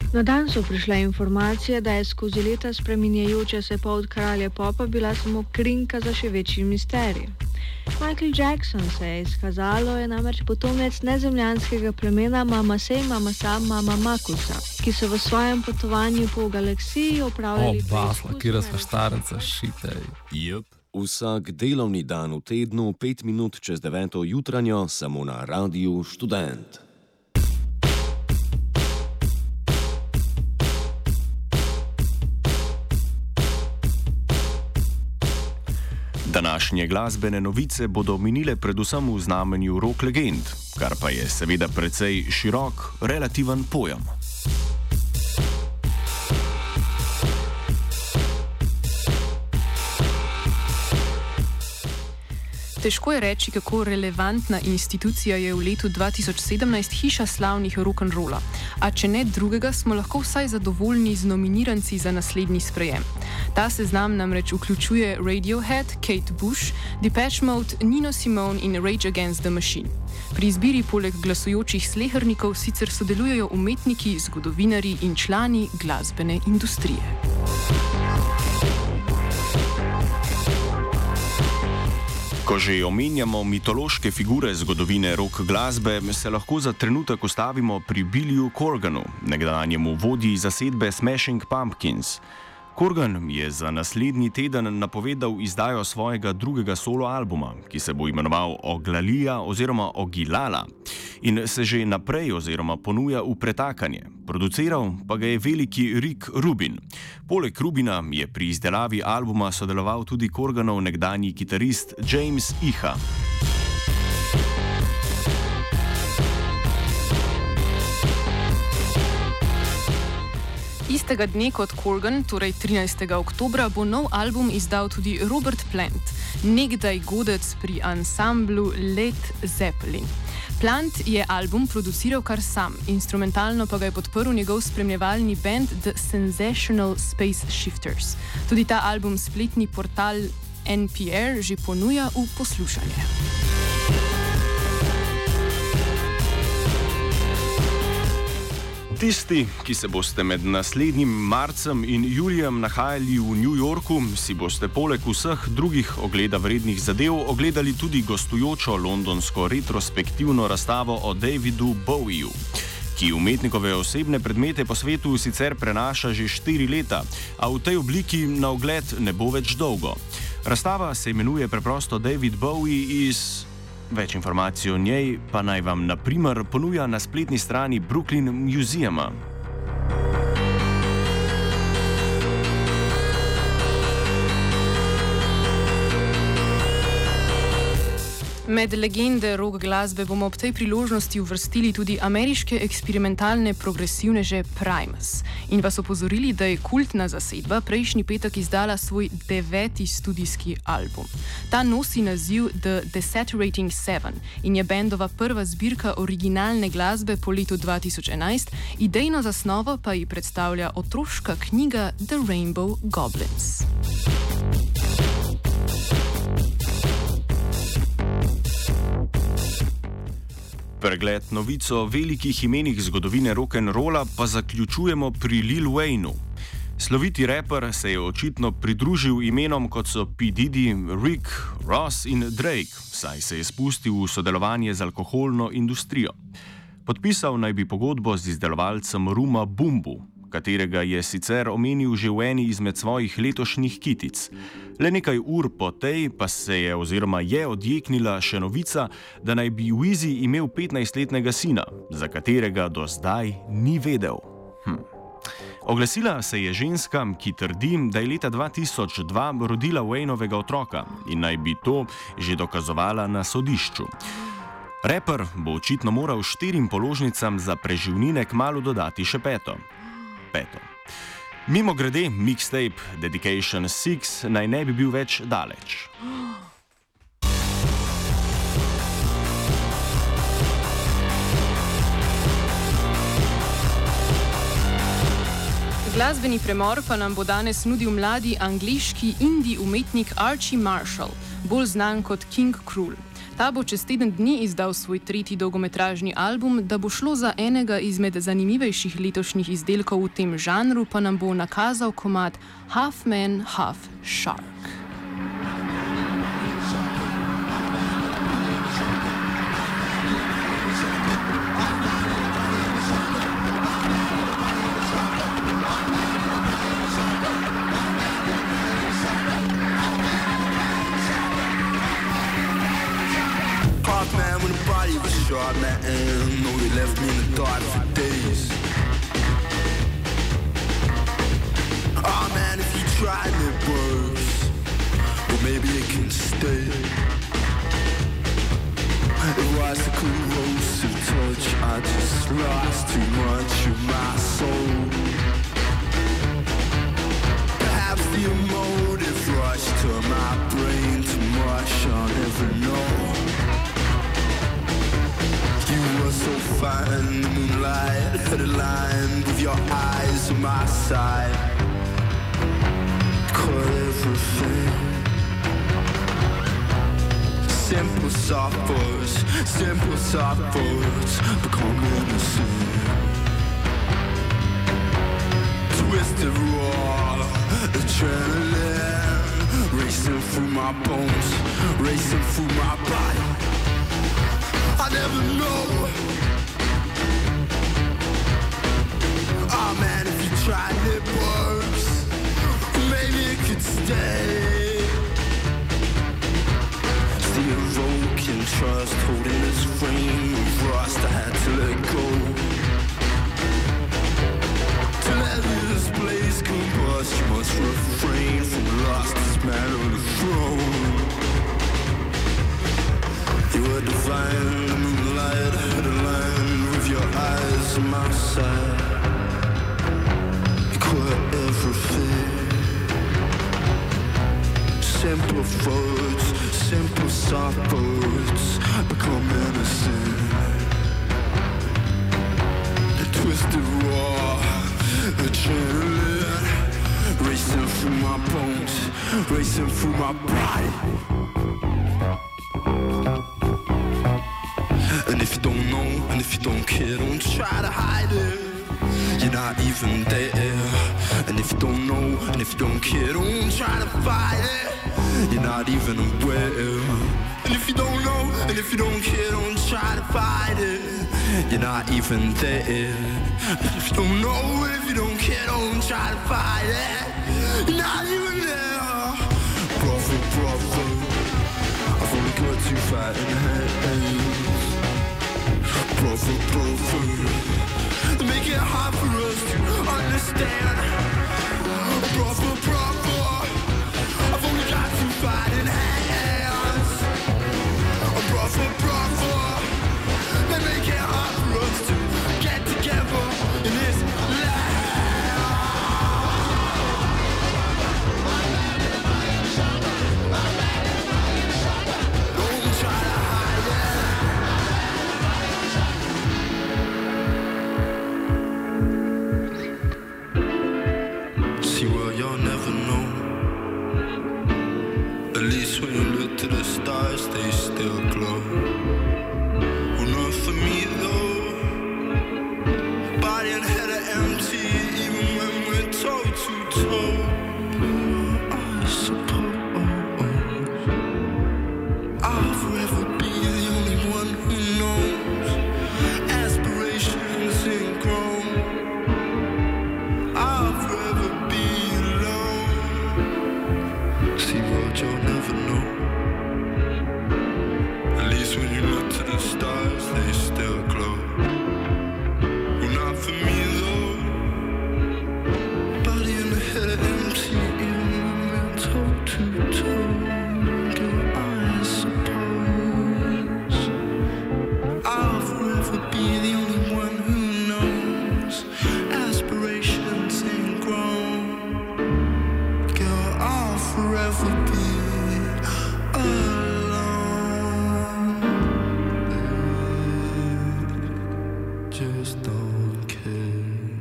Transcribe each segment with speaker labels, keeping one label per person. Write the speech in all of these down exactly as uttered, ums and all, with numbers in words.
Speaker 1: Na dan so prišle informacije, da je skozi leta spreminjajoča se pot kralja popa bila samo krinka za še večji misterij. Michael Jackson, se je izkazalo, je namreč potomec nezemljanskega plemena Mamasa Mamasa Mama Makusa, ki so v svojem potovanju po galaksiji opravljali
Speaker 2: preizkus. O, basla, kira sva štarenca, šitej.
Speaker 3: Jep, vsak delovni dan v tednu, pet minut čez deveto jutranjo, samo na Radiu Študent.
Speaker 4: Današnje glasbene novice bodo minile predvsem v znamenju rock legend, kar pa je seveda precej širok, relativen pojem.
Speaker 5: Težko je reči, kako relevantna institucija je v letu dva tisoč sedemnajst hiša slavnih rock'n'rolla, a če ne drugega, smo lahko vsaj zadovoljni z nominiranci za naslednji sprejem. Ta seznam namreč vključuje Radiohead, Kate Bush, Depeche Mode, Nino Simone in Rage Against the Machine. Pri izbiri poleg glasujočih slehernikov sicer sodelujejo umetniki, zgodovinarji in člani glasbene industrije.
Speaker 4: Ko že omenjamo mitološke figure zgodovine rock glasbe, se lahko za trenutek ustavimo pri Billyju Corganu, nekdanjemu vodji zasedbe Smashing Pumpkins. Corgan je za naslednji teden napovedal izdajo svojega drugega solo albuma, ki se bo imenoval Oglalija oziroma Ogilala, in se že naprej oziroma ponuja v pretakanje. Produciral pa ga je veliki Rick Rubin. Poleg Rubina je pri izdelavi albuma sodeloval tudi Corganov nekdanji kitarist James Iha.
Speaker 5: Istega dne kot Corgan, torej trinajstega oktobra, bo nov album izdal tudi Robert Plant, nekdaj godec pri ansamblu Led Zeppelin. Plant je album produciral kar sam, instrumentalno pa ga je podprl njegov spremljevalni band The Sensational Space Shifters. Tudi ta album spletni portal N P R že ponuja v poslušanje.
Speaker 4: Tisti, ki se boste med naslednjim marcem in julijem nahajali v New Yorku, si boste poleg vseh drugih ogleda vrednih zadev ogledali tudi gostujočo londonsko retrospektivno razstavo o Davidu Bowieju, ki umetnikove osebne predmete po svetu sicer prenaša že štiri leta, a v tej obliki na ogled ne bo več dolgo. Razstava se imenuje preprosto David Bowie iz... Več informacij o njej pa naj vam na primer ponuja na spletni strani Brooklyn Museuma.
Speaker 5: Med legende rock glasbe bomo ob tej priložnosti uvrstili tudi ameriške eksperimentalne progresivneže Primus in vas opozorili, da je kultna zasedba prejšnji petek izdala svoj deveti studijski album. Ta nosi naziv The Desaturating Seven in je bendova prva zbirka originalne glasbe po letu dva tisoč enajst, idejno zasnovo pa ji predstavlja otroška knjiga The Rainbow Goblins.
Speaker 4: Pregled novic o velikih imenih zgodovine rock'n'rolla pa zaključujemo pri Lil Waynu. Sloviti raper se je očitno pridružil imenom kot so P. Diddy, Rick, Ross in Drake, saj se je spustil v sodelovanje z alkoholno industrijo. Podpisal naj bi pogodbo z izdelovalcem ruma Bumbu, katerega je sicer omenil že v eni izmed svojih letošnjih kitic. Le nekaj ur po tej pa se je oziroma je odjeknila še novica, da naj bi Weezy imel petnajstletnega sina, za katerega do zdaj ni vedel. Hm. Oglasila se je ženska, ki trdi, da je leta dva tisoč dva rodila Waynovega otroka in naj bi to že dokazovala na sodišču. Raper bo očitno moral štirim položnicam za preživnine kmalu dodati še peto. Peto. Mimogrede, mixtape Dedication šest naj ne bi bil več daleč.
Speaker 5: Glasbeni premor pa nam bo danes nudil mladi angleški indie umetnik Archie Marshall, bolj znan kot King Krul. Ta bo čez teden dni izdal svoj tretji dolgometražni album, da bo šlo za enega izmed zanimivejših letošnjih izdelkov v tem žanru, pa nam bo nakazal komad Half Man, Half Shark.
Speaker 6: Sharp man, no, they left me in the dark for days. Oh man, if you try and it works, well maybe it can stay. It was a corrosive touch, I just lost too much of my soul. Perhaps the emotive rush to my brain too much, I'll never know. You were so fine in the moonlight, had a line with your eyes on my side. Caught everything. Simple soft words, simple soft words, become innocent. Twisted raw, adrenaline, racing through my bones, racing through my body. I never know. Oh man, if you try and it works, maybe it could stay. Still invoking trust, holding this frame of rust, I had to let go. To let this blaze combust, you must refrain from lust, this man on the throne. You were divine, the moonlight had a line with your eyes on my side. You caught everything. Simple words, simple soft words, become innocent. The twisted raw, adrenaline, racing through my bones, racing through my body. And if you don't know, and if you don't care, don't try to hide it. You're not even there. And if you don't know, and if you don't care, don't try to fight it. You're not even aware. And if you don't know, and if you don't care, don't try to fight it. You're not even there. And if you don't know, and if you don't care, don't try to fight it. You're not even there. Brother, brother, I've only got two fighting hands. Brother, brother, they make it hard for us to understand. Brother, brother, I've only got two fighting hands. Brother, brother, they make it hard for us to get together in this land. Don't try to hide it. See, well, you'll never know. At least when you look to the stars, they still glow. Well, not for me though. Body and head are empty, even when we're toe to toe. I suppose I'll forever be the only one who knows aspirations ain't grown. I'll forever be alone. See what you'll never know. At least when you look to the stars, they still glow. Well, not for me though. Body and the head are empty, even when we're toe to toe. Girl, I suppose I'll forever be the only one who knows aspirations ain't grown. Girl, I'll forever be alone. Just don't care.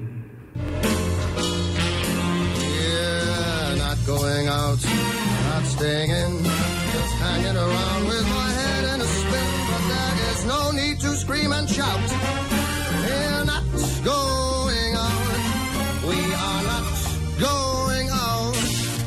Speaker 7: Yeah, not going out, not staying in, just hanging around with my head in a space. There's no need to scream and shout. We're not going out. We are not going out.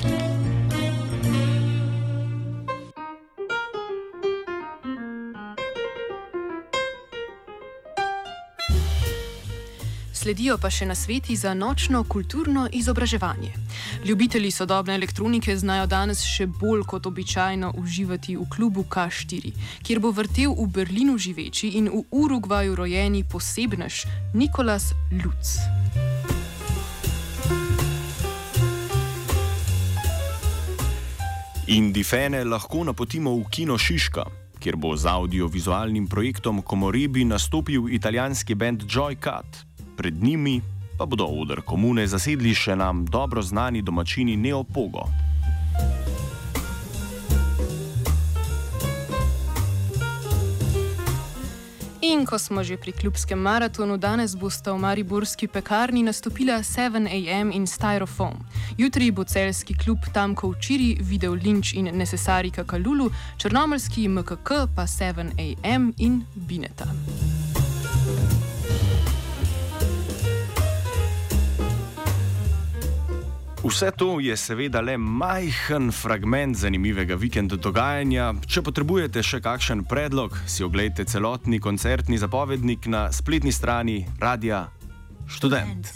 Speaker 5: Sledijo pa še nasveti za nočno kulturno izobraževanje. Ljubitelji sodobne elektronike znajo danes še bolj kot običajno uživati v klubu K štiri, kjer bo vrtel v Berlinu živeči in v Urugvaju rojeni posebnež Nikolas Lutz.
Speaker 4: Indifene lahko napotimo v Kino Šiška, kjer bo z audiovizualnim projektom Komorebi nastopil italijanski band Joycat. Pred njimi pa bodo oder komune zasedli še nam dobro znani domačini Neopogo.
Speaker 5: In ko smo že pri klubskem maratonu, danes bosta v mariborski pekarni nastopila sedem a m in Styrofoam. Jutri bo celjski klub Tamkov Čiri, Video Linč in Nesesarika Kalulu, črnomaljski M K K pa sedem a m in Bineta.
Speaker 4: Vse to je seveda le majhen fragment zanimivega vikend dogajanja. Če potrebujete še kakšen predlog, si oglejte celotni koncertni zapovednik na spletni strani Radia Študent.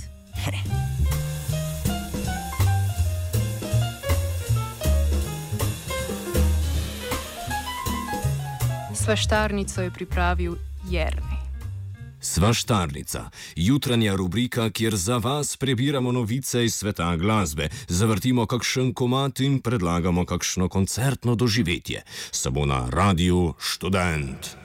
Speaker 5: Svaštarnico je pripravil Jernej.
Speaker 3: Svaštarnica, jutranja rubrika, kjer za vas prebiramo novice iz sveta glasbe, zavrtimo kakšen komad in predlagamo kakšno koncertno doživetje. Samo na Radiu Študent.